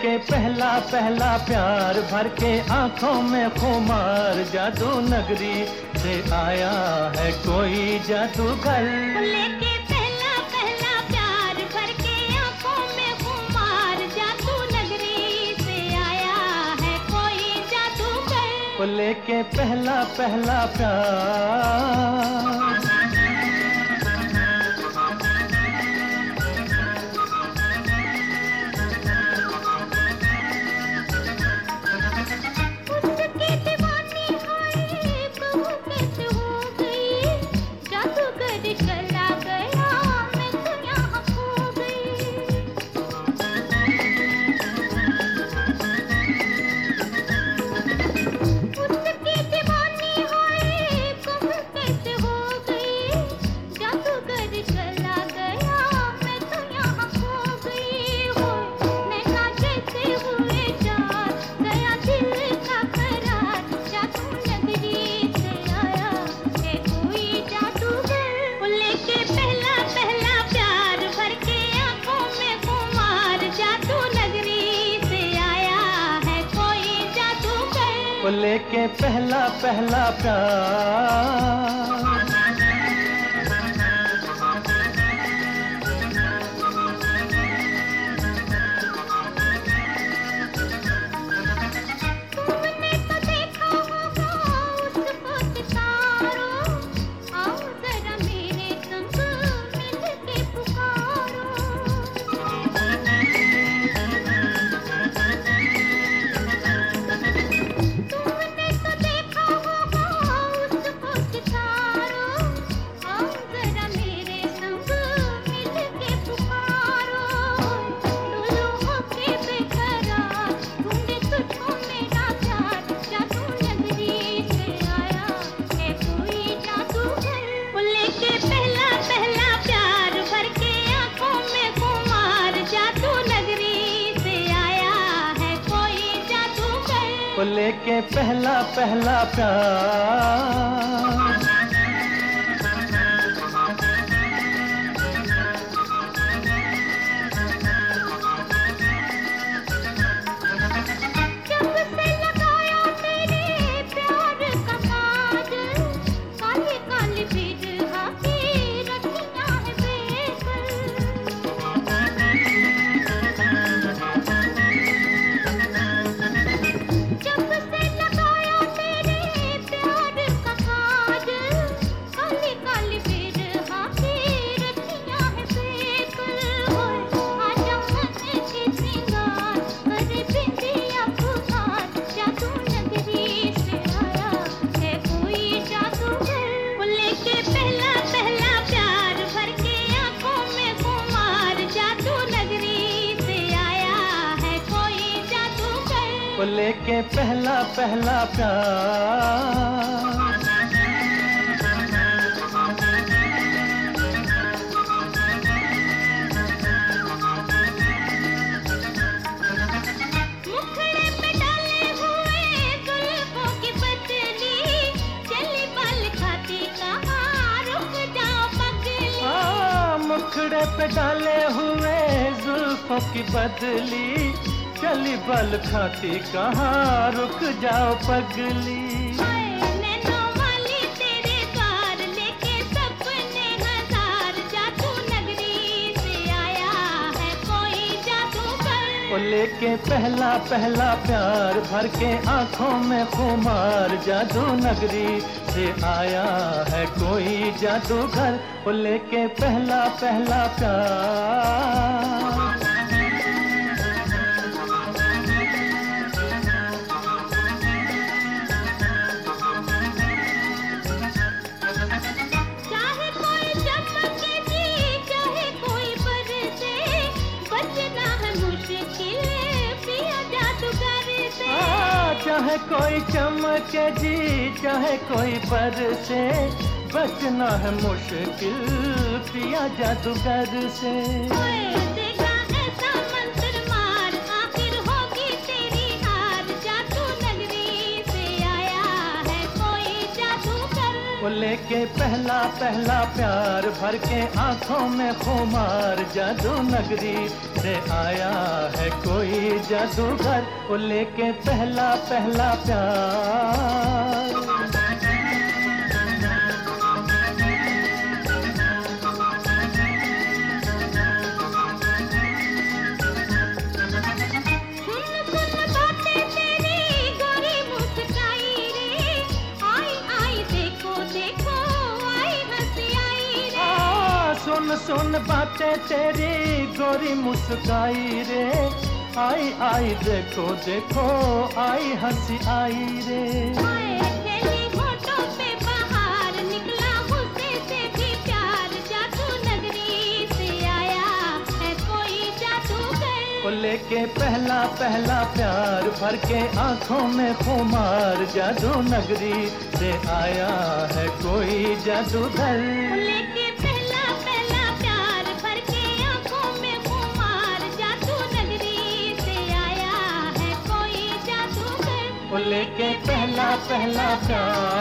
लेके पहला पहला प्यार भर के आंखों में खुमार, जादू नगरी से आया है कोई जादूगर। लेके पहला पहला प्यार भर के आंखों में खुमार, जादू नगरी से आया है कोई जादूगर। लेके पहला पहला प्यार। लेके पहला पहला प्यार। लेके पहला पहला प्यार। लेके पहला पहला प्यार। मुखड़े पे डाले हुए जुल्फों की बदली, चली पल खाती कहाँ रुक जाओ पगली। मुखड़े पे डाले हुए जुल्फों की बदली, चली बल खाती कहाँ रुक जाओ पगली। नैनों वाली तेरे द्वार लेके सपने हजार, जादू नगरी से आया है कोई जादूगर। लेके पहला पहला प्यार भर के आंखों में खुमार, जादू नगरी से आया है कोई जादूगर। लेके पहला पहला प्यार। चाहे कोई चमके जी चाहे कोई बरसे, बचना है मुश्किल पिया जादूगर से। देखा ऐसा मंत्र मार, आखिर होगी तेरी हार, जादू नगरी से आया है कोई जादूगर। लेके पहला पहला प्यार भर के आंखों में खुमार, जादू नगरी से आया है कोई जादूगर, वो लेके पहला पहला प्यार। सुन सुन बातें तेरी गोरी मुस्काई रे, आई आई देखो देखो आई हंसी आई रे। तेरे होठों पे बाहर निकला गुस्से से भी प्यार, जादू नगरी से आया है कोई जादूगर, वो लेके पहला पहला प्यार भर के आंखों में खुमार, जादू नगरी से आया है कोई जादूगर। लेके लेके पहला पहला प्यार।